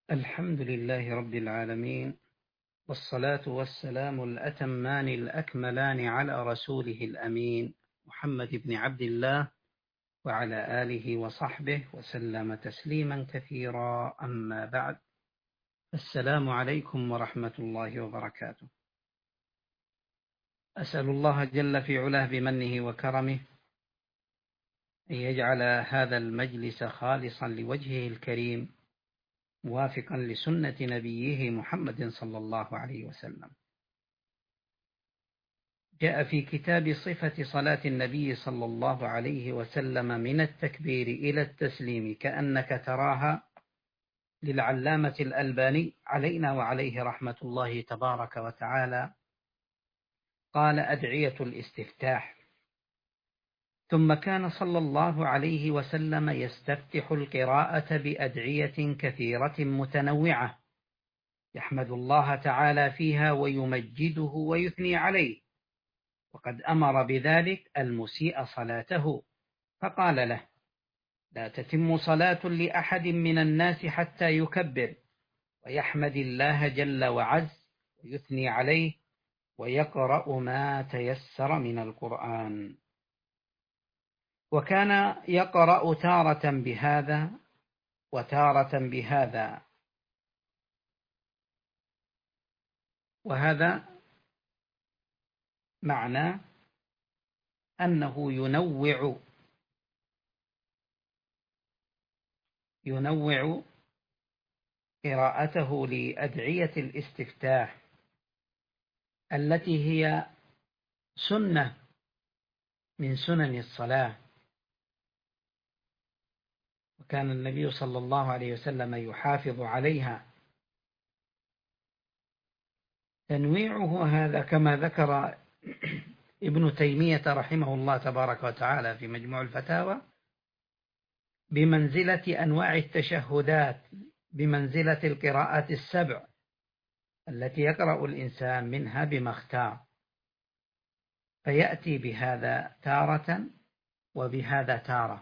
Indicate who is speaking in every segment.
Speaker 1: الحمد لله رب العالمين، والصلاة والسلام الأتمان الأكملان على رسوله الأمين محمد بن عبد الله وعلى آله وصحبه وسلم تسليما كثيرا. أما بعد، السلام عليكم ورحمة الله وبركاته. أسأل الله جل في علاه بمنه وكرمه أن يجعل هذا المجلس خالصا لوجهه الكريم، موافقا لسنة نبيه محمد صلى الله عليه وسلم. جاء في كتاب صفة صلاة النبي صلى الله عليه وسلم من التكبير إلى التسليم كأنك تراها، للعلامة الألباني علينا وعليه رحمة الله تبارك وتعالى، قال: أدعية الاستفتاح. ثم كان صلى الله عليه وسلم يستفتح القراءة بأدعية كثيرة متنوعة، يحمد الله تعالى فيها ويمجده ويثني عليه، وقد أمر بذلك المسيء صلاته، فقال له: لا تتم صلاة لأحد من الناس حتى يكبر ويحمد الله جل وعز ويثني عليه ويقرأ ما تيسر من القرآن. وكان يقرأ تارة بهذا وتارة بهذا، وهذا معنى أنه ينوع قراءته لأدعية الاستفتاح التي هي سنة من سنن الصلاة، وكان النبي صلى الله عليه وسلم يحافظ عليها. تنويعه هذا كما ذكر ابن تيمية رحمه الله تبارك وتعالى في مجموع الفتاوى بمنزلة أنواع التشهدات، بمنزلة القراءات السبع التي يقرأ الإنسان منها بما اختار، فيأتي بهذا تارة وبهذا تارة.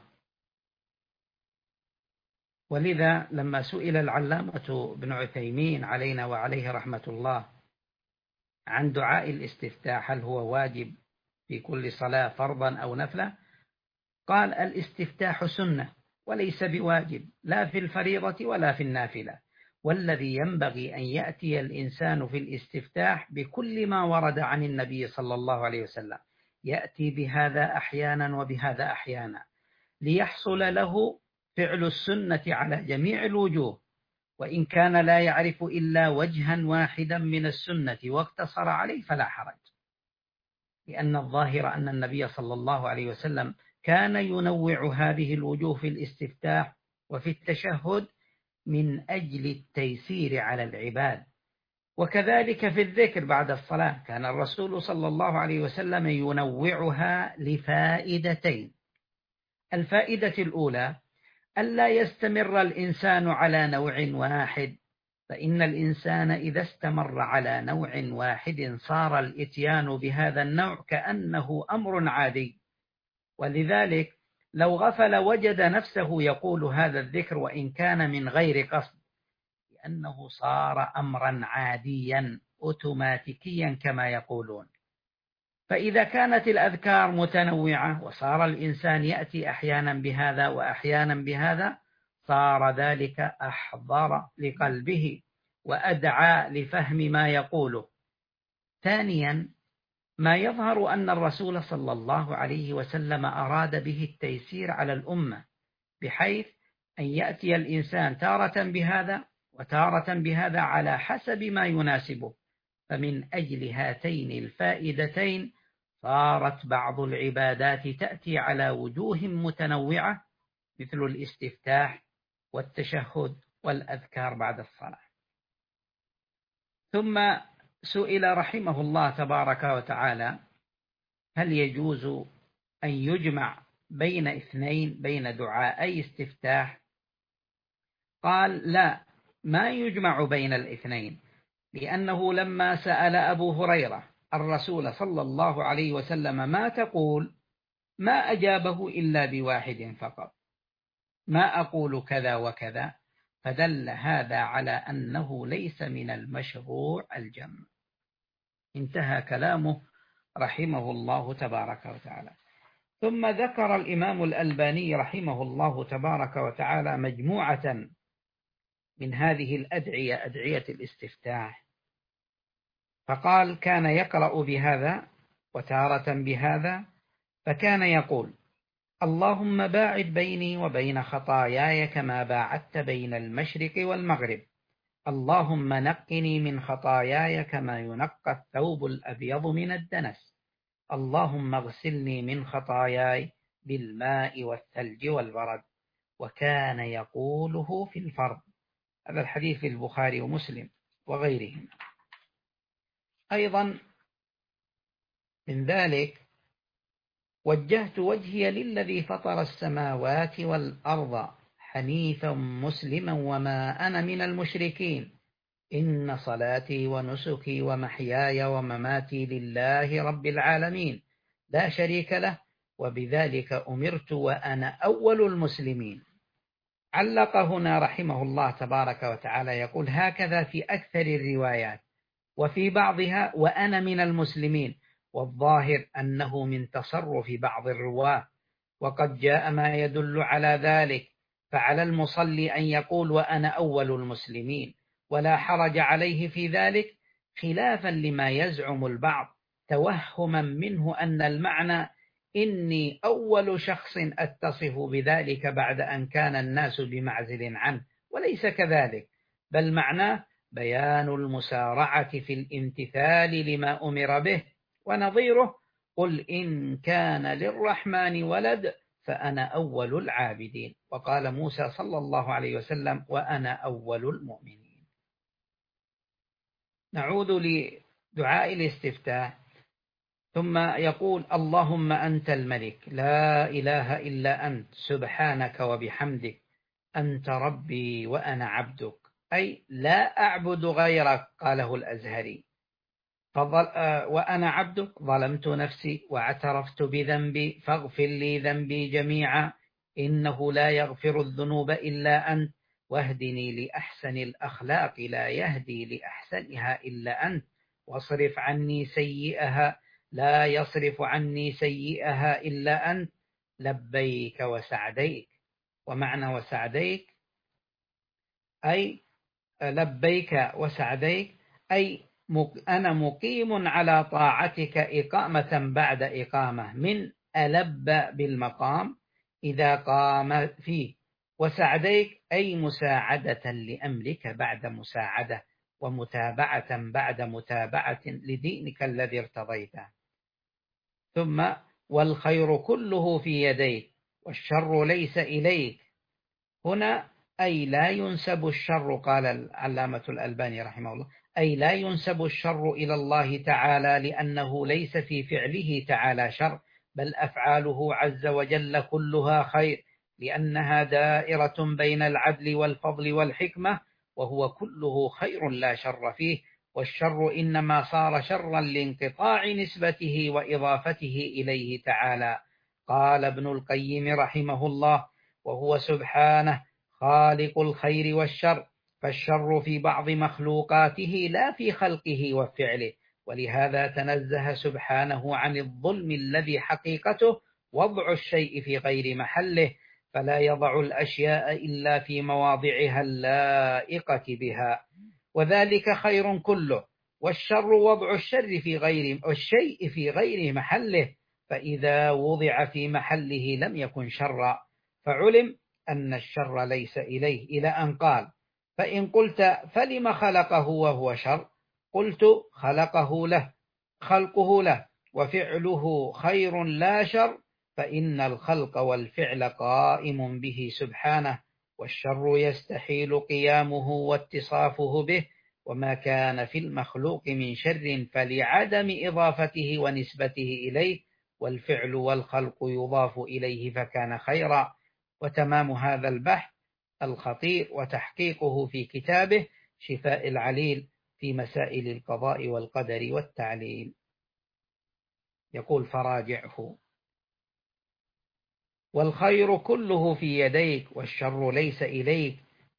Speaker 1: ولذا لما سئل العلامة ابن عثيمين علينا وعليه رحمة الله عن دعاء الاستفتاح، هل هو واجب في كل صلاة فرضا أو نفلا، قال: الاستفتاح سنة وليس بواجب، لا في الفريضة ولا في النافلة، والذي ينبغي أن يأتي الإنسان في الاستفتاح بكل ما ورد عن النبي صلى الله عليه وسلم، يأتي بهذا أحيانا وبهذا أحيانا، ليحصل له فعل السنة على جميع الوجوه، وإن كان لا يعرف إلا وجها واحدا من السنة واقتصر عليه فلا حرج، لأن الظاهر أن النبي صلى الله عليه وسلم كان ينوع هذه الوجوه في الاستفتاح وفي التشهد من أجل التيسير على العباد. وكذلك في الذكر بعد الصلاة كان الرسول صلى الله عليه وسلم ينوعها لفائدتين: الفائدة الأولى ألا يستمر الإنسان على نوع واحد، فإن الإنسان إذا استمر على نوع واحد صار الإتيان بهذا النوع كأنه أمر عادي، ولذلك لو غفل وجد نفسه يقول هذا الذكر وإن كان من غير قصد، لأنه صار أمرا عاديا أوتوماتيكيا كما يقولون. فإذا كانت الأذكار متنوعة وصار الإنسان يأتي أحيانا بهذا وأحيانا بهذا، صار ذلك أحضر لقلبه وأدعى لفهم ما يقوله. ثانيا، ما يظهر أن الرسول صلى الله عليه وسلم أراد به التيسير على الأمة، بحيث أن يأتي الإنسان تارة بهذا وتارة بهذا على حسب ما يناسبه. فمن أجل هاتين الفائدتين صارت بعض العبادات تأتي على وجوه متنوعة، مثل الاستفتاح والتشهد والأذكار بعد الصلاة. ثم سئل رحمه الله تبارك وتعالى: هل يجوز أن يجمع بين اثنين، بين دعائي استفتاح؟ قال: لا، ما يجمع بين الاثنين، لأنه لما سأل أبو هريرة الرسول صلى الله عليه وسلم ما تقول، ما أجابه إلا بواحد فقط: ما أقول كذا وكذا. فدل هذا على أنه ليس من المشروع الجمع. انتهى كلامه رحمه الله تبارك وتعالى. ثم ذكر الإمام الألباني رحمه الله تبارك وتعالى مجموعة من هذه الأدعية، أدعية الاستفتاح، فقال: كان يقرأ بهذا وتارة بهذا، فكان يقول: اللهم باعد بيني وبين خطاياي كما باعدت بين المشرق والمغرب، اللهم نقني من خطاياي كما ينقى الثوب الأبيض من الدنس، اللهم اغسلني من خطاياي بالماء والثلج والبرد. وكان يقوله في الفرض. هذا الحديث في البخاري ومسلم وغيرهم. أيضا من ذلك: وجهت وجهي للذي فطر السماوات والأرض حنيفا مسلما وما أنا من المشركين، إن صلاتي ونسكي ومحياي ومماتي لله رب العالمين لا شريك له وبذلك أمرت وأنا أول المسلمين. علق هنا رحمه الله تبارك وتعالى يقول: هكذا في أكثر الروايات، وفي بعضها وأنا من المسلمين، والظاهر أنه من تصرف بعض الرواة، وقد جاء ما يدل على ذلك، فعلى المصلي أن يقول وأنا أول المسلمين، ولا حرج عليه في ذلك، خلافا لما يزعم البعض توهما منه أن المعنى إني أول شخص أتصف بذلك بعد أن كان الناس بمعزل عنه، وليس كذلك، بل معناه بيان المسارعة في الامتثال لما أمر به، ونظيره: قل إن كان للرحمن ولد فأنا أول العابدين. وقال موسى صلى الله عليه وسلم: وأنا أول المؤمنين. نعود لدعاء الاستفتاح. ثم يقول: اللهم أنت الملك لا إله إلا أنت سبحانك وبحمدك، أنت ربي وأنا عبدك، أي لا أعبد غيرك. قاله الأزهري: وأنا عبدك ظلمت نفسي واعترفت بذنبي فاغفر لي ذنبي جميعا، إنه لا يغفر الذنوب إلا أنت، واهدني لأحسن الأخلاق لا يهدي لأحسنها إلا أنت، واصرف عني سيئها لا يصرف عني سيئها إلا أنت، لبيك وسعديك. ومعنى وسعديك أي لبيك وسعديك أي أنا مقيم على طاعتك إقامة بعد إقامة، من ألب بالمقام إذا قام فيه، وسعديك أي مساعدة لأمرك بعد مساعدة، ومتابعة بعد متابعة لدينك الذي ارتضيته. ثم: والخير كله في يديك والشر ليس إليك. هنا أي لا ينسب الشر، قال العلامة الألباني رحمه الله، أي لا ينسب الشر إلى الله تعالى، لأنه ليس في فعله تعالى شر، بل أفعاله عز وجل كلها خير، لأنها دائرة بين العدل والفضل والحكمة، وهو كله خير لا شر فيه، والشر إنما صار شرا لانقطاع نسبته وإضافته إليه تعالى. قال ابن القيم رحمه الله: وهو سبحانه خالق الخير والشر، فالشر في بعض مخلوقاته لا في خلقه وفعله، ولهذا تنزه سبحانه عن الظلم الذي حقيقته وضع الشيء في غير محله، فلا يضع الأشياء إلا في مواضعها اللائقة بها، وذلك خير كله. والشر وضع الشيء في غير محله، فإذا وضع في محله لم يكن شرا، فعلم أن الشر ليس إليه، إلى أن قال: فإن قلت فلم خلقه وهو شر؟ قلت: خلقه له وفعله خير لا شر، فإن الخلق والفعل قائم به سبحانه، والشر يستحيل قيامه واتصافه به، وما كان في المخلوق من شر فلعدم إضافته ونسبته إليه، والفعل والخلق يضاف إليه فكان خيرا. وتمام هذا البحث الخطير وتحقيقه في كتابه شفاء العليل في مسائل القضاء والقدر والتعليل. يقول: فراجعه. والخير كله في يديك والشر ليس إليك،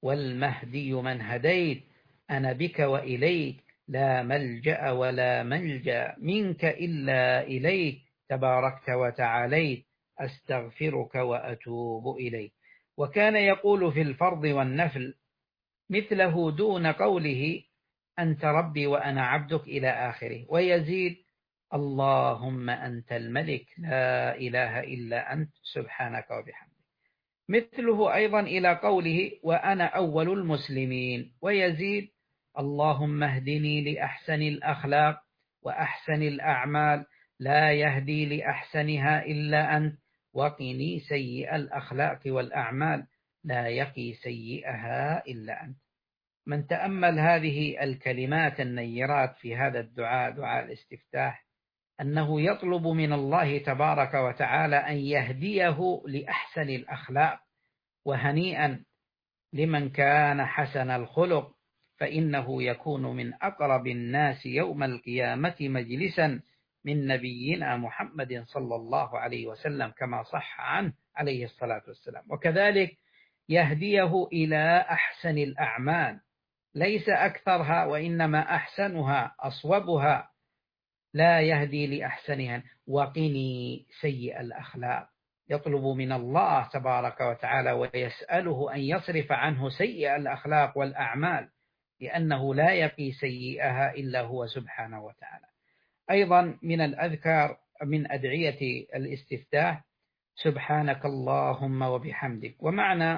Speaker 1: والمهدي من هديت، أنا بك وإليك، لا ملجأ ولا منجا منك إلا إليك، تباركت وتعاليت، أستغفرك وأتوب إليك. وكان يقول في الفرض والنفل مثله دون قوله أنت ربي وأنا عبدك إلى آخره، ويزيد اللهم أنت الملك لا إله إلا أنت سبحانك وبحمدك. مثله أيضا إلى قوله وأنا أول المسلمين، ويزيد اللهم اهدني لأحسن الأخلاق وأحسن الأعمال، لا يهدي لأحسنها إلا أنت، وقني سيئ الأخلاق والأعمال، لا يقي سيئها إلا أنت. من تأمل هذه الكلمات النيرات في هذا الدعاء، دعاء الاستفتاح، أنه يطلب من الله تبارك وتعالى أن يهديه لأحسن الأخلاق، وهنيئا لمن كان حسن الخلق، فإنه يكون من أقرب الناس يوم القيامة مجلسا من نبينا محمد صلى الله عليه وسلم، كما صح عنه عليه الصلاة والسلام. وكذلك يهديه إلى أحسن الأعمال، ليس أكثرها وإنما أحسنها أصوبها، لا يهدي لأحسنها. وقني سيئ الأخلاق، يطلب من الله تبارك وتعالى ويسأله أن يصرف عنه سيئ الأخلاق والأعمال، لأنه لا يقي سيئها إلا هو سبحانه وتعالى. أيضا من الأذكار من أدعية الاستفتاح سبحانك اللهم وبحمدك. ومعنى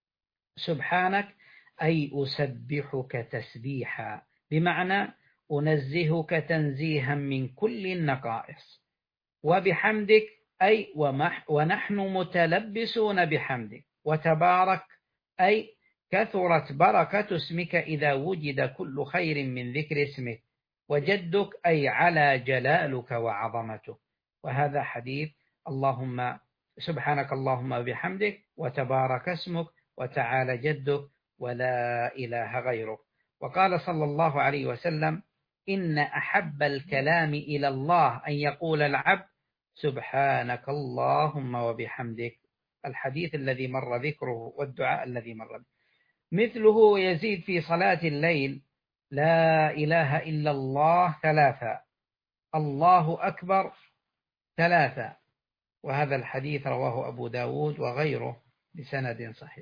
Speaker 1: سبحانك أي أسبحك تسبيحا، بمعنى أنزهك تنزيها من كل النقائص. وبحمدك أي ونحن متلبسون بحمدك. وتبارك أي كثرت بركة اسمك إذا وجد كل خير من ذكر اسمك. وجدك أي على جلالك وعظمتك. وهذا حديث اللهم سبحانك اللهم وبحمدك وتبارك اسمك وتعالى جدك ولا إله غيرك. وقال صلى الله عليه وسلم إن أحب الكلام إلى الله أن يقول العبد سبحانك اللهم وبحمدك، الحديث الذي مر ذكره والدعاء الذي مر. مثله يزيد في صلاة الليل لا إله إلا الله 3، الله أكبر 3، وهذا الحديث رواه أبو داود وغيره بسند صحيح.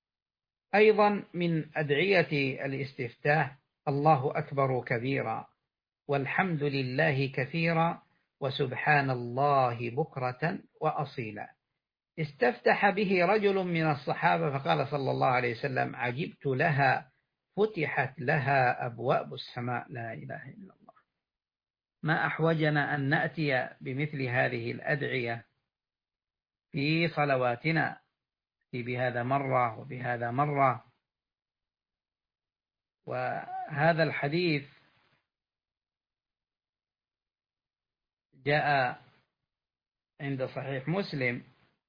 Speaker 1: أيضا من أدعية الاستفتاح الله أكبر كبيرا، والحمد لله كثيرا، وسبحان الله بكرة وأصيلا. استفتح به رجل من الصحابة فقال صلى الله عليه وسلم عجبت لها فتحت لها أبواب السماء. لا إله إلا الله. ما أحوجنا أن نأتي بمثل هذه الأدعية في صلواتنا، في بهذا مرة وبهذا مرة. وهذا الحديث جاء عند صحيح مسلم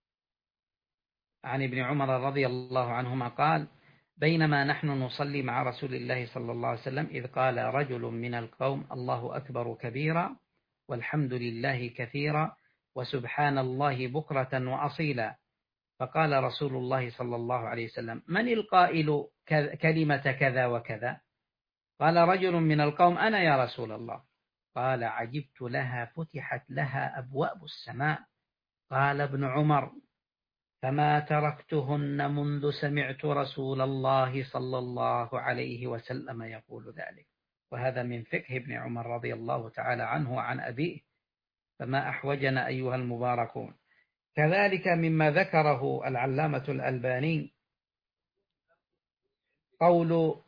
Speaker 1: عن ابن عمر رضي الله عنهما قال بينما نحن نصلي مع رسول الله صلى الله عليه وسلم إذ قال رجل من القوم الله أكبر كبيرا والحمد لله كثيرا وسبحان الله بكرة وأصيلا. فقال رسول الله صلى الله عليه وسلم من القائل كلمة كذا وكذا؟ قال رجل من القوم أنا يا رسول الله. قال عجبت لها فتحت لها أبواب السماء. قال ابن عمر فما تركتهن منذ سمعت رسول الله صلى الله عليه وسلم يقول ذلك. وهذا من فقه ابن عمر رضي الله تعالى عنه وعن أبيه، فما أحوجنا أيها المباركون. كذلك مما ذكره العلامة الألباني قول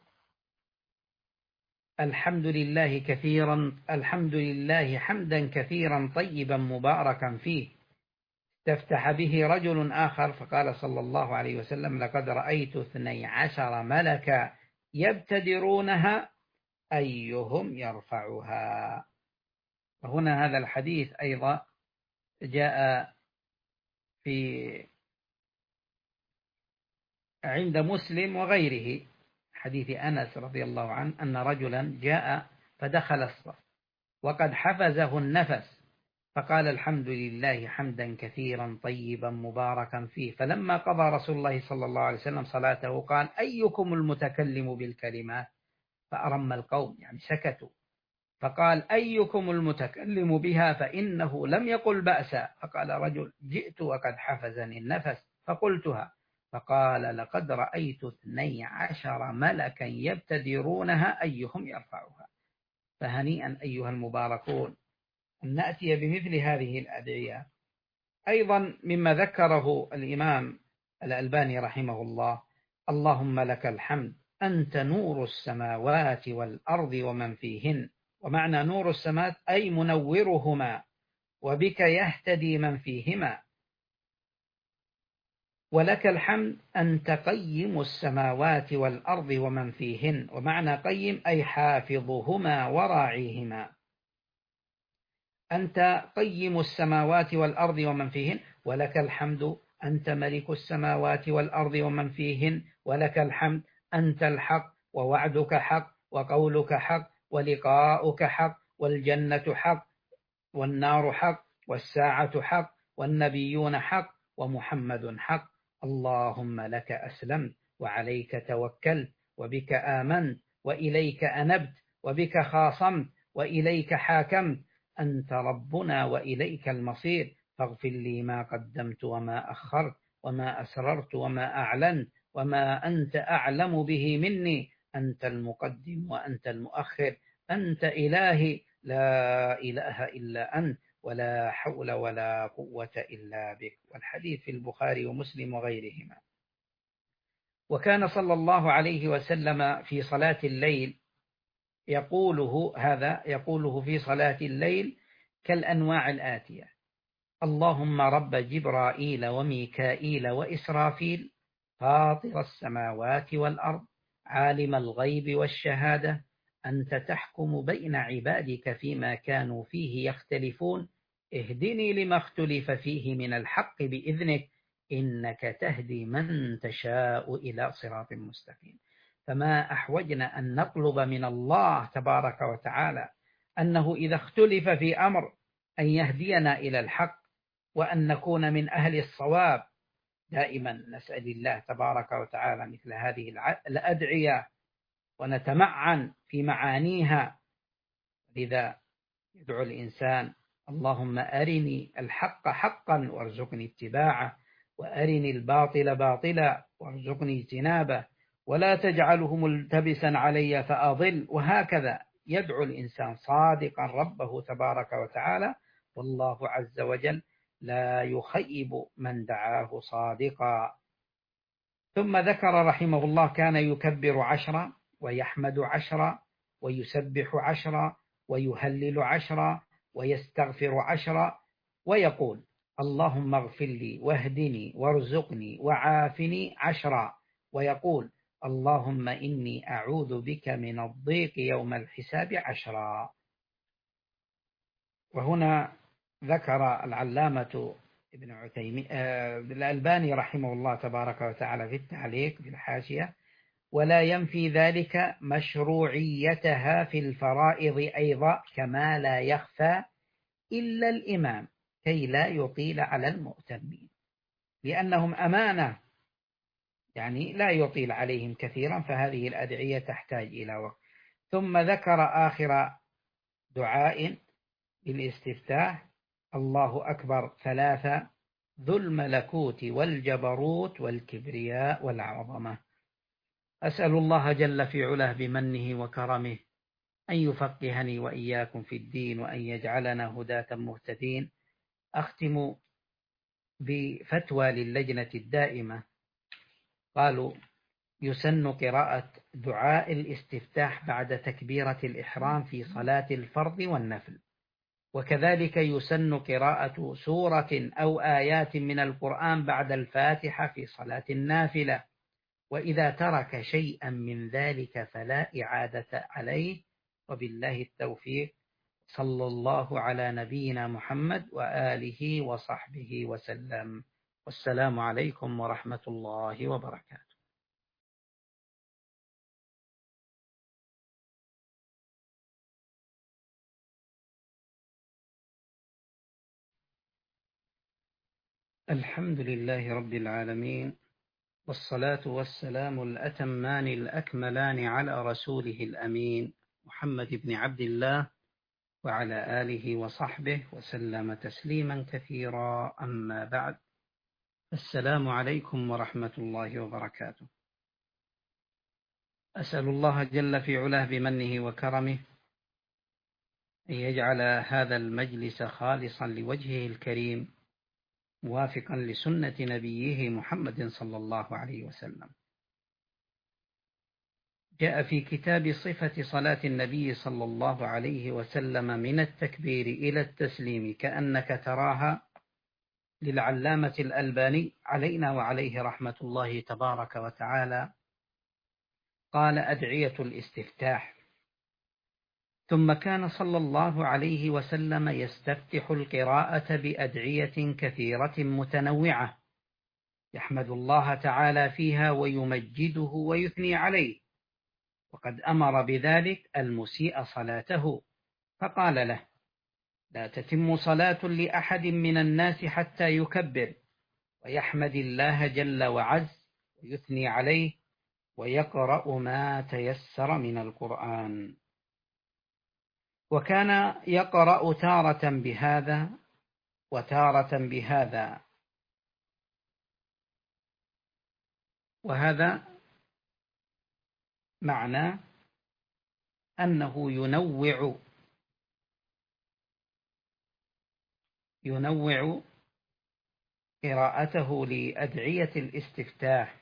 Speaker 1: الحمد لله كثيرا، الحمد لله حمدا كثيرا طيبا مباركا فيه. استفتح به رجل آخر فقال صلى الله عليه وسلم لقد رأيت 12 ملكا يبتدرونها أيهم يرفعها. وهنا هذا الحديث أيضا جاء في عند مسلم وغيره حديث أنس رضي الله عنه أن رجلا جاء فدخل الصف وقد حفزه النفس فقال الحمد لله حمدا كثيرا طيبا مباركا فيه. فلما قضى رسول الله صلى الله عليه وسلم صلاته قال أيكم المتكلم بالكلمات؟ فأرم القوم، يعني سكتوا. فقال أيكم المتكلم بها؟ فإنه لم يقل بأسا. فقال رجل جئت وقد حفزني النفس فقلتها. فقال لقد رأيت 12 ملكا يبتدرونها أيهم يرفعها. فهنيئا أيها المباركون أن نأتي بمثل هذه الأدعية. أيضا مما ذكره الإمام الألباني رحمه الله: اللهم لك الحمد أنت نور السماوات والأرض ومن فيهن. ومعنى نور السماوات أي منورهما، وبك يهتدي من فيهما. ولك الحمد أنت قيم السماوات والأرض ومن فيهن. ومعنى قيم أي حافظهما وراعيهما. أنت قيم السماوات والأرض ومن فيهن. ولك الحمد أنت ملك السماوات والأرض ومن فيهن. ولك الحمد أنت الحق، ووعدك حق، وقولك حق، ولقاؤك حق، والجنة حق، والنار حق، والساعة حق، والنبيون حق، ومحمد حق. اللهم لك أسلمت، وعليك توكلت، وبك آمنت، وإليك أنبت، وبك خاصمت، وإليك حاكمت. أنت ربنا وإليك المصير. فاغفر لي ما قدمت وما أخرت، وما أسررت وما أعلنت، وما أنت أعلم به مني. أنت المقدم وأنت المؤخر. أنت إلهي لا إله إلا أنت، ولا حول ولا قوة إلا بك. والحديث في البخاري ومسلم وغيرهما. وكان صلى الله عليه وسلم في صلاة الليل يقوله في صلاة الليل كالأنواع الآتية: اللهم رب جبرائيل وميكائيل وإسرافيل، فاطر السماوات والأرض، عالم الغيب والشهادة، أنت تحكم بين عبادك فيما كانوا فيه يختلفون، اهدني لما اختلف فيه من الحق بإذنك، إنك تهدي من تشاء إلى صراط مستقيم. فما أحوجنا أن نطلب من الله تبارك وتعالى أنه إذا اختلف في أمر أن يهدينا إلى الحق، وأن نكون من أهل الصواب. دائما نسأل الله تبارك وتعالى مثل هذه الأدعية ونتمعن في معانيها. لذا يدعو الإنسان: اللهم أرني الحق حقا وارزقني اتباعه، وأرني الباطل باطلا وارزقني اجتنابه، ولا تجعله ملتبسا علي فأضل. وهكذا يدعو الإنسان صادقا ربه تبارك وتعالى، والله عز وجل لا يخيب من دعاه صادقا. ثم ذكر رحمه الله: كان يكبر 10، ويحمد 10، ويسبح 10، ويهلل 10، ويستغفر 10، ويقول: اللهم اغفر لي واهدني وارزقني وعافني 10، ويقول: اللهم إني أعوذ بك من الضيق يوم الحساب 10. وهنا ذكر العلامة ابن عثيمين الألباني رحمه الله تبارك وتعالى في التعليق في الحاشية: ولا ينفي ذلك مشروعيتها في الفرائض أيضا، كما لا يخفى إلا الإمام كي لا يطيل على المؤتمين، لأنهم أمانة، يعني لا يطيل عليهم كثيرا، فهذه الأدعية تحتاج إلى وقت. ثم ذكر آخر دعاء بالاستفتاح: الله أكبر 3، ذو الملكوت والجبروت والكبرياء والعظمة. أسأل الله جل في علاه بمنه وكرمه أن يفقهني وإياكم في الدين، وأن يجعلنا هداة مهتدين. أختم بفتوى للجنة الدائمة. قالوا: يسن قراءة دعاء الاستفتاح بعد تكبيرة الإحرام في صلاة الفرض والنفل، وكذلك يسن قراءة سورة أو آيات من القرآن بعد الفاتحة في صلاة النافلة، وإذا ترك شيئا من ذلك فلا إعادة عليه. وبالله التوفيق. صلى الله على نبينا محمد وآله وصحبه وسلم. والسلام عليكم ورحمة الله وبركاته. الحمد لله رب العالمين، والصلاة والسلام الأتمان الأكملان على رسوله الأمين محمد بن عبد الله وعلى آله وصحبه وسلم تسليما كثيرا، أما بعد. السلام عليكم ورحمة الله وبركاته. أسأل الله جل في علاه بمنه وكرمه أن يجعل هذا المجلس خالصا لوجهه الكريم، موافقا لسنة نبيه محمد صلى الله عليه وسلم. جاء في كتاب صفة صلاة النبي صلى الله عليه وسلم من التكبير إلى التسليم كأنك تراها، للعلامة الألباني علينا وعليه رحمة الله تبارك وتعالى، قال: أدعية الاستفتاح. ثم كان صلى الله عليه وسلم يستفتح القراءة بأدعية كثيرة متنوعة، يحمد الله تعالى فيها ويمجده ويثني عليه، وقد أمر بذلك المسيء صلاته فقال له: لا تتم صلاة لأحد من الناس حتى يكبر ويحمد الله جل وعز ويثني عليه ويقرأ ما تيسر من القرآن. وكان يقرأ تارة بهذا وتارة بهذا، وهذا معنى أنه ينوع قراءته لأدعية الاستفتاح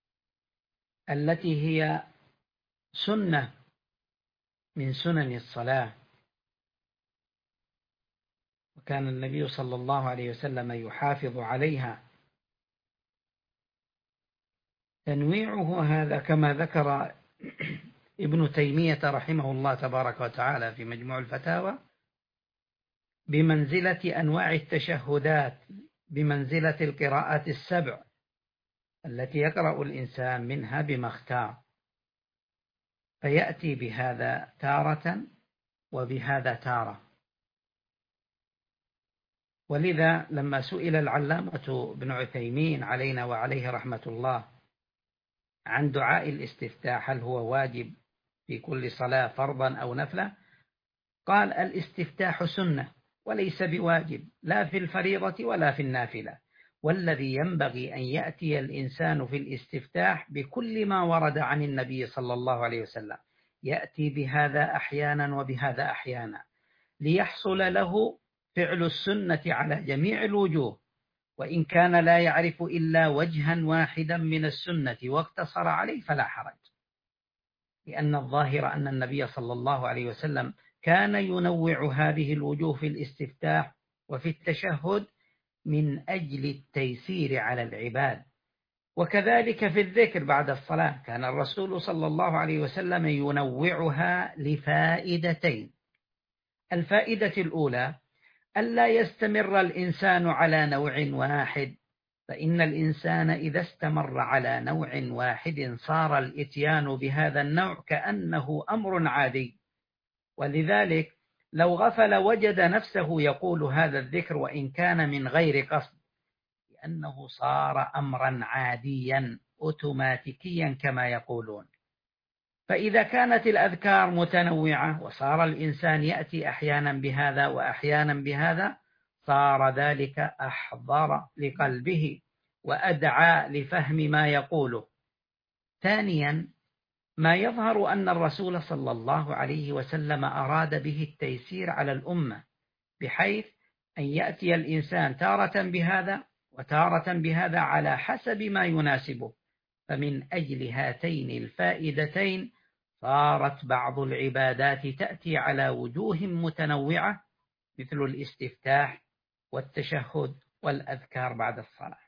Speaker 1: التي هي سنة من سنن الصلاة. وكان النبي صلى الله عليه وسلم يحافظ عليها. تنويعه هذا كما ذكر ابن تيمية رحمه الله تبارك وتعالى في مجموع الفتاوى بمنزلة أنواع التشهدات، بمنزلة القراءات السبع التي يقرأ الإنسان منها بما اختار، فيأتي بهذا تارة وبهذا تارة. ولذا لما سئل العلامة ابن عثيمين علينا وعليه رحمة الله عن دعاء الاستفتاح هل هو واجب في كل صلاة فرضا أو نفلا، قال: الاستفتاح سنة وليس بواجب، لا في الفريضة ولا في النافلة، والذي ينبغي أن يأتي الإنسان في الاستفتاح بكل ما ورد عن النبي صلى الله عليه وسلم، يأتي بهذا أحيانا وبهذا أحيانا، ليحصل له فعل السنة على جميع الوجوه، وإن كان لا يعرف إلا وجها واحدا من السنة واقتصر عليه فلا حرج، لأن الظاهر أن النبي صلى الله عليه وسلم كان ينوع هذه الوجوه في الاستفتاح وفي التشهد من أجل التيسير على العباد. وكذلك في الذكر بعد الصلاة كان الرسول صلى الله عليه وسلم ينوعها لفائدتين: الفائدة الأولى ألا يستمر الإنسان على نوع واحد، فإن الإنسان إذا استمر على نوع واحد صار الإتيان بهذا النوع كأنه أمر عادي، ولذلك لو غفل وجد نفسه يقول هذا الذكر وإن كان من غير قصد، لأنه صار أمرا عاديا أوتوماتيكيا كما يقولون. فإذا كانت الأذكار متنوعة وصار الإنسان يأتي أحيانا بهذا وأحيانا بهذا، صار ذلك أحضر لقلبه وأدعى لفهم ما يقوله. ثانيا، ما يظهر أن الرسول صلى الله عليه وسلم أراد به التيسير على الأمة، بحيث أن يأتي الإنسان تارة بهذا وتارة بهذا على حسب ما يناسبه. فمن أجل هاتين الفائدتين صارت بعض العبادات تأتي على وجوه متنوعة، مثل الاستفتاح والتشهد والأذكار بعد الصلاة.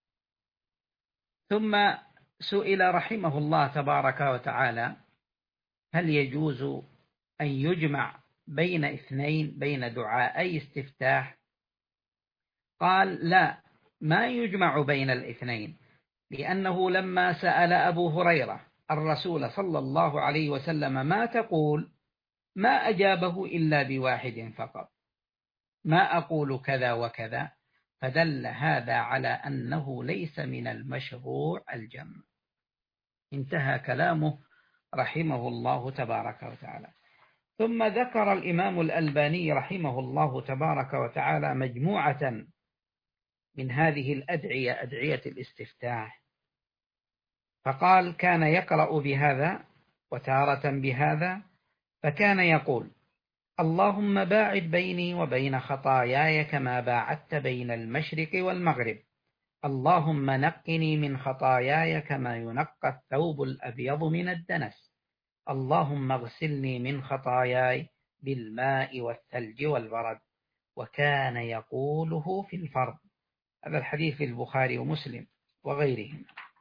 Speaker 1: ثم سئل رحمه الله تبارك وتعالى: هل يجوز أن يجمع بين اثنين، بين دعائي استفتاح؟ قال: لا، ما يجمع بين الاثنين، لأنه لما سأل أبو هريرة الرسول صلى الله عليه وسلم ما تقول، ما أجابه إلا بواحد فقط: ما أقول كذا وكذا، فدل هذا على أنه ليس من المشروع الجمع. انتهى كلامه رحمه الله تبارك وتعالى. ثم ذكر الإمام الألباني رحمه الله تبارك وتعالى مجموعة من هذه الأدعية، أدعية الاستفتاح، فقال: كان يقرأ بهذا وتارة بهذا، فكان يقول: اللهم باعد بيني وبين خطاياي كما باعدت بين المشرق والمغرب، اللهم نقني من خطاياي كما ينقى الثوب الأبيض من الدنس، اللهم اغسلني من خطاياي بالماء والثلج والبرد. وكان يقوله في الفرض. هذا الحديث في البخاري ومسلم وغيرهم.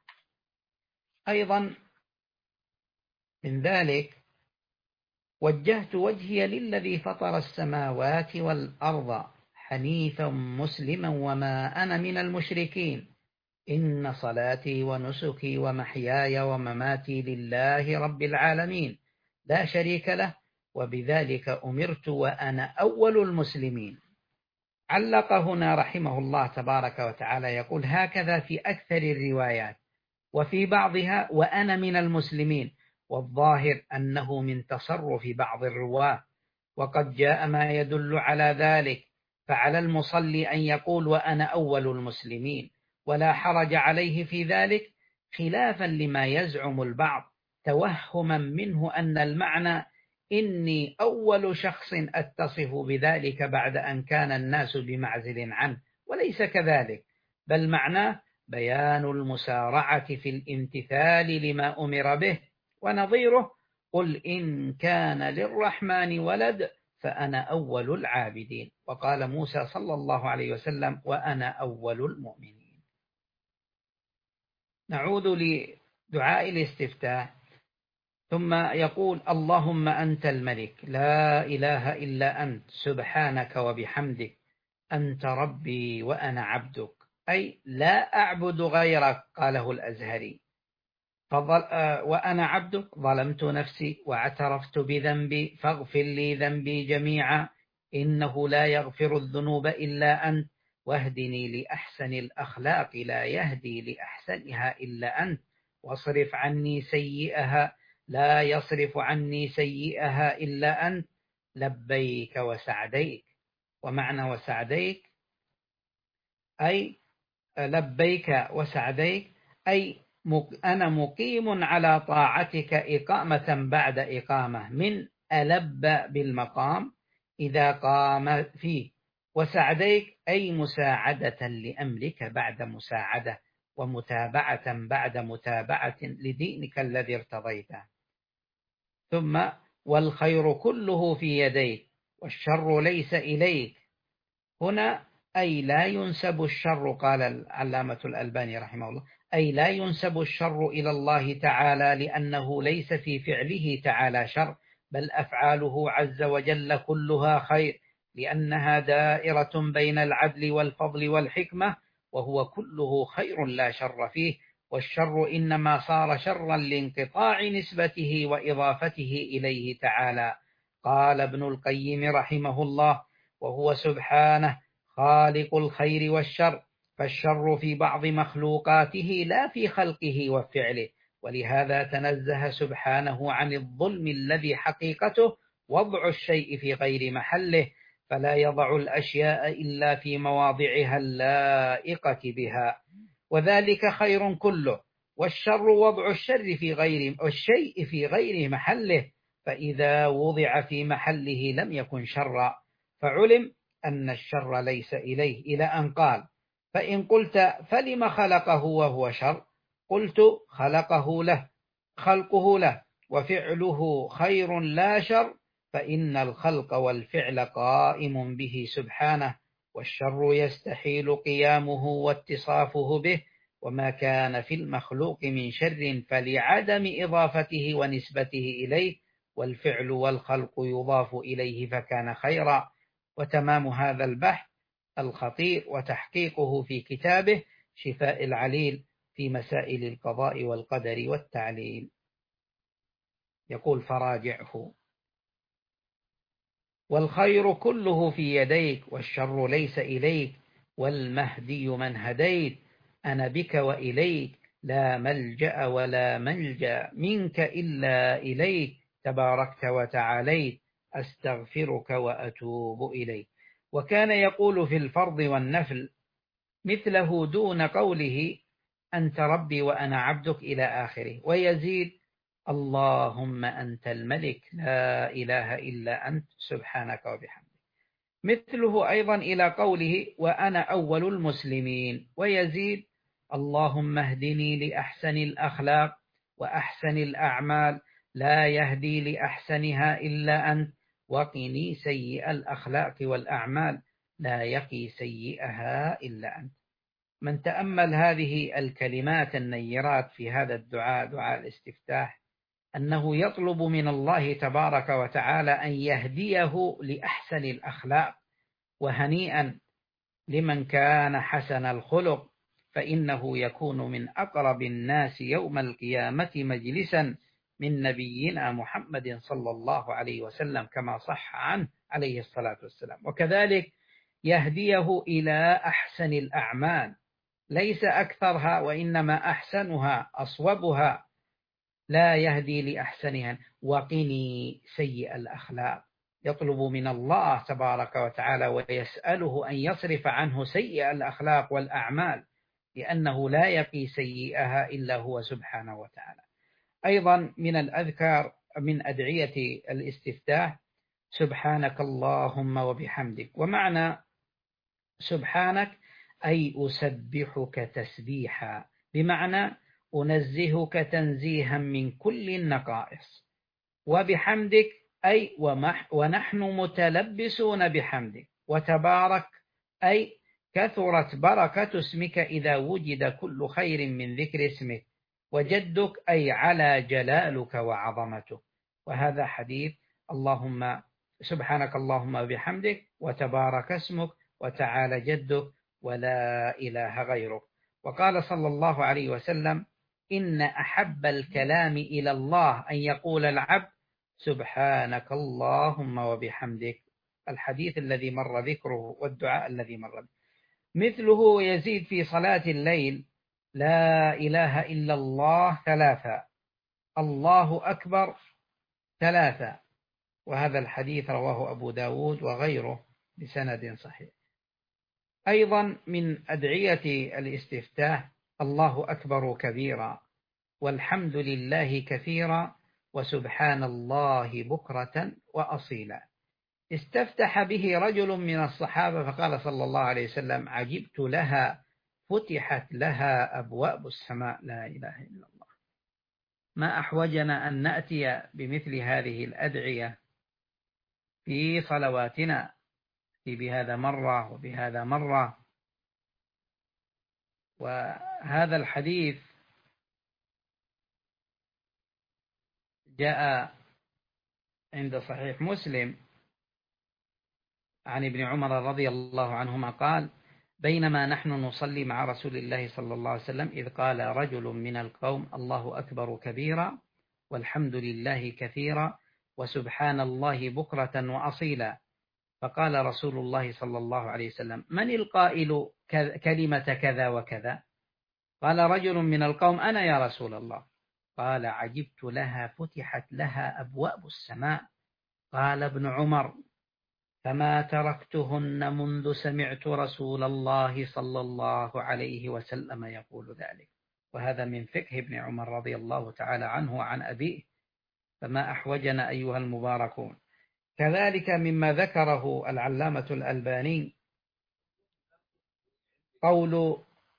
Speaker 1: أيضا من ذلك: وجهت وجهي للذي فطر السماوات والأرض حنيفا مسلما وما أنا من المشركين، إن صلاتي ونسكي ومحياي ومماتي لله رب العالمين لا شريك له وبذلك أمرت وأنا أول المسلمين. علق هنا رحمه الله تبارك وتعالى يقول: هكذا في أكثر الروايات، وفي بعضها وأنا من المسلمين، والظاهر أنه من تصرف بعض الرواة، وقد جاء ما يدل على ذلك، فعلى المصلي أن يقول وأنا أول المسلمين، ولا حرج عليه في ذلك، خلافا لما يزعم البعض توهما منه أن المعنى إني أول شخص أتصف بذلك بعد أن كان الناس بمعزل عنه، وليس كذلك، بل معناه بيان المسارعة في الامتثال لما أمر به. ونظيره: قل إن كان للرحمن ولد فأنا أول العابدين. وقال موسى صلى الله عليه وسلم: وأنا أول المؤمنين. نعود لدعاء الاستفتاح. ثم يقول: اللهم أنت الملك لا إله إلا أنت سبحانك وبحمدك، أنت ربي وأنا عبدك، أي لا أعبد غيرك. قاله الأزهري: وأنا عبدك ظلمت نفسي واعترفت بذنبي فاغفر لي ذنبي جميعا، إنه لا يغفر الذنوب إلا أنت، واهدني لأحسن الأخلاق لا يهدي لأحسنها إلا أنت، واصرف عني سيئها لا يصرف عني سيئها إلا أنت، لبيك وسعديك. ومعنى وسعديك أي لبيك وسعديك أي أنا مقيم على طاعتك إقامة بعد إقامة، من ألب بالمقام إذا قام فيه، وسعديك أي مساعدة لأمرك بعد مساعدة، ومتابعة بعد متابعة لدينك الذي ارتضيته. ثم: والخير كله في يديك والشر ليس إليك. هنا أي لا ينسب الشر، قال العلامة الألباني رحمه الله، أي لا ينسب الشر إلى الله تعالى، لأنه ليس في فعله تعالى شر، بل أفعاله عز وجل كلها خير، لأنها دائرة بين العدل والفضل والحكمة، وهو كله خير لا شر فيه، والشر إنما صار شرا لانقطاع نسبته وإضافته إليه تعالى. قال ابن القيم رحمه الله: وهو سبحانه خالق الخير والشر، فالشر في بعض مخلوقاته لا في خلقه وفعله، ولهذا تنزه سبحانه عن الظلم الذي حقيقته وضع الشيء في غير محله، فلا يضع الأشياء إلا في مواضعها اللائقة بها، وذلك خير كله. والشر وضع الشيء في غير محله، فإذا وضع في محله لم يكن شرا، فعلم أن الشر ليس إليه، إلى أن قال: فإن قلت فلم خلقه وهو شر؟ قلت: خلقه له وفعله خير لا شر، فإن الخلق والفعل قائم به سبحانه، والشر يستحيل قيامه واتصافه به، وما كان في المخلوق من شر فلعدم إضافته ونسبته إليه، والفعل والخلق يضاف إليه فكان خيرا. وتمام هذا البحث الخطير وتحقيقه في كتابه شفاء العليل في مسائل القضاء والقدر والتعليل. يقول: فراجعه. والخير كله في يديك والشر ليس إليك، والمهدي من هديت، أنا بك وإليك، لا ملجأ ولا ملجأ منك إلا إليك، تباركت وتعاليت، أستغفرك وأتوب إليك. وكان يقول في الفرض والنفل مثله دون قوله أنت ربي وأنا عبدك إلى آخره، ويزيد اللهم أنت الملك لا إله إلا أنت سبحانك وبحمدك. مثله أيضا إلى قوله وأنا أول المسلمين، ويزيد اللهم اهدني لأحسن الأخلاق وأحسن الأعمال، لا يهدي لأحسنها إلا أنت، وقني سيئ الأخلاق والأعمال، لا يقي سيئها إلا أنت. من تأمل هذه الكلمات النيرات في هذا الدعاء، دعاء الاستفتاح، أنه يطلب من الله تبارك وتعالى أن يهديه لأحسن الأخلاق، وهنيئا لمن كان حسن الخلق، فإنه يكون من أقرب الناس يوم القيامة مجلسا من نبينا محمد صلى الله عليه وسلم، كما صح عنه عليه الصلاة والسلام. وكذلك يهديه إلى أحسن الأعمال، ليس أكثرها وإنما أحسنها أصوبها، لا يهدي لأحسنها. وقني سيئ الأخلاق، يطلب من الله تبارك وتعالى ويسأله أن يصرف عنه سيئ الأخلاق والأعمال، لأنه لا يقي سيئها إلا هو سبحانه وتعالى. أيضا من الأذكار من أدعية الاستفتاح سبحانك اللهم وبحمدك. ومعنى سبحانك أي أسبحك تسبيحا، بمعنى أنزهك تنزيها من كل النقائص. وبحمدك أي ونحن متلبسون بحمدك. وتبارك أي كثرت بركة اسمك إذا وجد كل خير من ذكر اسمك. وجدك أي على جلالك وعظمتك. وهذا حديث اللهم سبحانك اللهم وبحمدك وتبارك اسمك وتعالى جدك ولا إله غيرك. وقال صلى الله عليه وسلم إن أحب الكلام إلى الله أن يقول العبد سبحانك اللهم وبحمدك، الحديث الذي مر ذكره والدعاء الذي مر ذكره. مثله يزيد في صلاة الليل لا إله إلا الله ثلاثة، الله أكبر ثلاثة، وهذا الحديث رواه أبو داود وغيره بسند صحيح. أيضا من أدعية الاستفتاح الله أكبر كبيرا، والحمد لله كثيرا، وسبحان الله بكرة وأصيلا. استفتح به رجل من الصحابة فقال صلى الله عليه وسلم عجبت لها فتحت لها أبواب السماء. لا إله إلا الله. ما أحوجنا أن نأتي بمثل هذه الأدعية في صلواتنا، في بهذا مرة وبهذا مرة. وهذا الحديث جاء عند صحيح مسلم عن ابن عمر رضي الله عنهما قال بينما نحن نصلي مع رسول الله صلى الله عليه وسلم إذ قال رجل من القوم الله أكبر كبيرا والحمد لله كثيرا وسبحان الله بكرة وأصيلا. فقال رسول الله صلى الله عليه وسلم من القائل كلمة كذا وكذا؟ قال رجل من القوم أنا يا رسول الله. قال عجبت لها فتحت لها أبواب السماء. قال ابن عمر فما تركتهن منذ سمعت رسول الله صلى الله عليه وسلم يقول ذلك. وهذا من فقه ابن عمر رضي الله تعالى عنه وعن أبيه، فما أحوجنا أيها المباركون. كذلك مما ذكره العلامة الألباني قول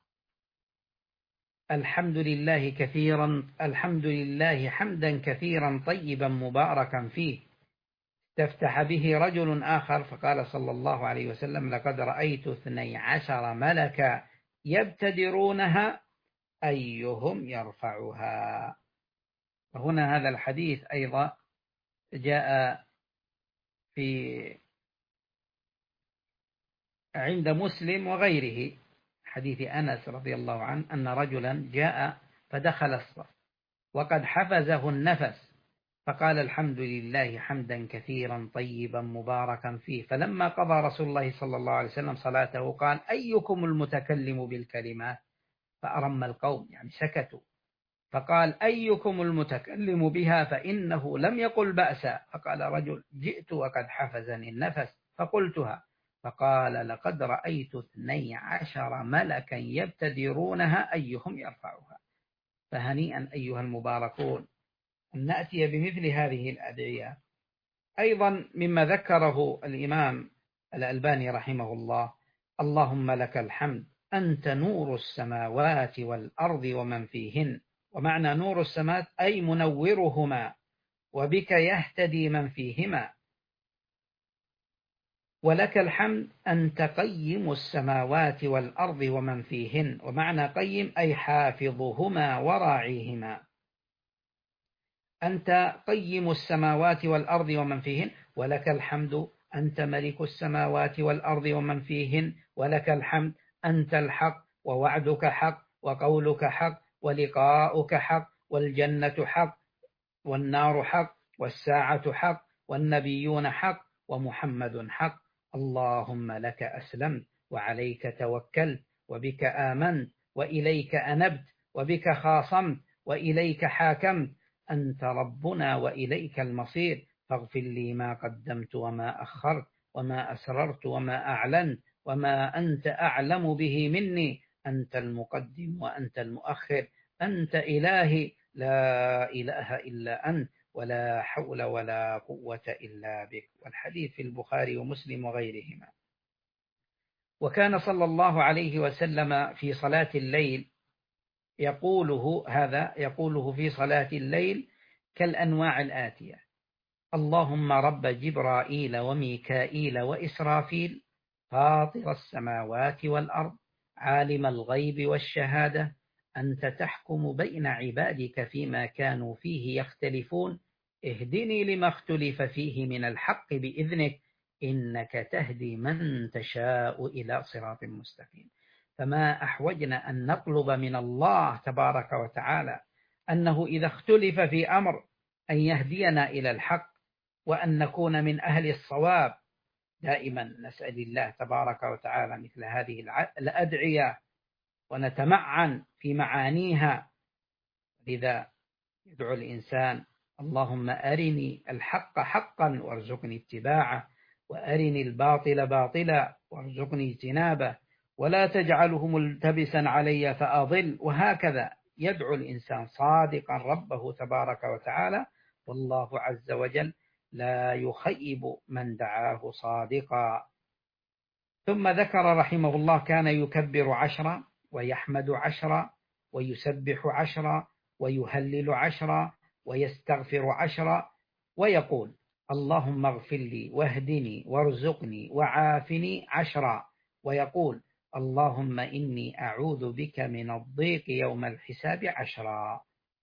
Speaker 1: الحمد لله كثيرا، الحمد لله حمدا كثيرا طيبا مباركا فيه. استفتح به رجل آخر فقال صلى الله عليه وسلم لقد رأيت 12 ملكا يبتدرونها أيهم يرفعها. وهنا هذا الحديث أيضا جاء في عند مسلم وغيره حديث أنس رضي الله عنه أن رجلا جاء فدخل الصف وقد حفزه النفس فقال الحمد لله حمدا كثيرا طيبا مباركا فيه. فلما قضى رسول الله صلى الله عليه وسلم صلاته قال أيكم المتكلم بالكلمات؟ فأرم القوم، يعني سكتوا. فقال أيكم المتكلم بها؟ فإنه لم يقل بأسا. فقال رجل جئت وقد حفزني النفس فقلتها. فقال لقد رأيت 12 ملكا يبتدرونها أيهم يرفعها. فهنيئا أيها المباركون أن نأتي بمثل هذه الأدعية. أيضا مما ذكره الإمام الألباني رحمه الله: اللهم لك الحمد أنت نور السماوات والأرض ومن فيهن. ومعنى نور السماوات أي منورهما، وبك يهتدي من فيهما. ولك الحمد أنت قيم السماوات والأرض ومن فيهن. ومعنى قيم أي حافظهما وراعيهما. أنت قيم السماوات والأرض ومن فيهن، ولك الحمد أنت ملك السماوات والأرض ومن فيهن، ولك الحمد أنت الحق، ووعدك حق، وقولك حق، ولقاؤك حق، والجنة حق، والنار حق، والساعة حق، والنبيون حق، ومحمد حق. اللهم لك أسلمت، وعليك توكلت، وبك آمنت، وإليك أنبت، وبك خاصمت، وإليك حاكمت. أنت ربنا وإليك المصير. فاغفر لي ما قدمت وما أخرت، وما أسررت وما أعلنت، وما أنت أعلم به مني. أنت المقدم وأنت المؤخر. أنت إلهي لا إله إلا أنت، ولا حول ولا قوة إلا بك. والحديث في البخاري ومسلم وغيرهما. وكان صلى الله عليه وسلم في صلاة الليل يقوله في صلاة الليل كالأنواع الآتية: اللهم رب جبرائيل وميكائيل وإسرافيل، فاطر السماوات والأرض، عالم الغيب والشهادة، أنت تحكم بين عبادك فيما كانوا فيه يختلفون، اهدني لما اختلف فيه من الحق بإذنك، إنك تهدي من تشاء إلى صراط مستقيم. فما أحوجنا أن نطلب من الله تبارك وتعالى أنه إذا اختلف في أمر أن يهدينا إلى الحق، وأن نكون من أهل الصواب. دائما نسأل الله تبارك وتعالى مثل هذه الأدعية ونتمعن في معانيها. لذا يدعو الإنسان: اللهم أرني الحق حقا وارزقني اتباعه، وأرني الباطل باطلا وارزقني اجتنابه، ولا تجعله ملتبسا علي فأضل. وهكذا يدعو الإنسان صادقا ربه تبارك وتعالى، والله عز وجل لا يخيب من دعاه صادقا. ثم ذكر رحمه الله: كان يكبر 10، ويحمد 10، ويسبح 10، ويهلل 10، ويستغفر 10، ويقول: اللهم اغفر لي واهدني وارزقني وعافني 10، ويقول: اللهم إني أعوذ بك من الضيق يوم الحساب 10.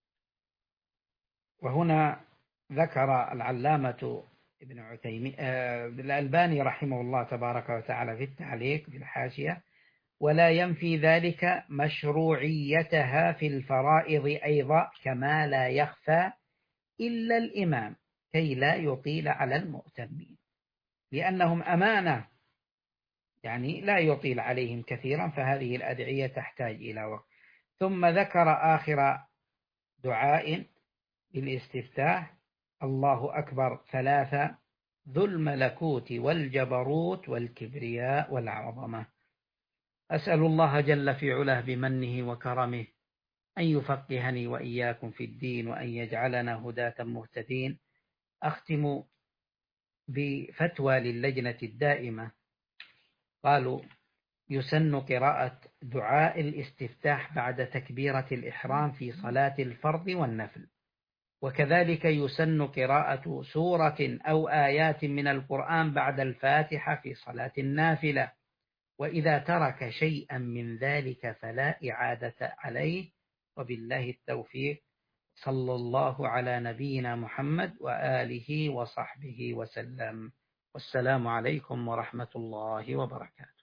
Speaker 1: وهنا ذكر العلامة ابن عثيمين الألباني رحمه الله تبارك وتعالى في التعليق في الحاشية: ولا ينفي ذلك مشروعيتها في الفرائض أيضا، كما لا يخفى إلا الإمام كي لا يطيل على المؤتمين، لأنهم أمانة، يعني لا يطيل عليهم كثيرا، فهذه الأدعية تحتاج إلى وقت. ثم ذكر آخر دعاء بالاستفتاح: الله أكبر 3، ذو الملكوت والجبروت والكبرياء والعظمة. أسأل الله جل في علاه بمنه وكرمه أن يفقهني وإياكم في الدين، وأن يجعلنا هداة مهتدين. أختم بفتوى للجنة الدائمة. قالوا: يسن قراءة دعاء الاستفتاح بعد تكبيرة الإحرام في صلاة الفرض والنفل، وكذلك يسن قراءة سورة أو آيات من القرآن بعد الفاتحة في صلاة النافلة، وإذا ترك شيئا من ذلك فلا إعادة عليه. وبالله التوفيق. صلى الله على نبينا محمد وآله وصحبه وسلم. والسلام عليكم ورحمة الله وبركاته.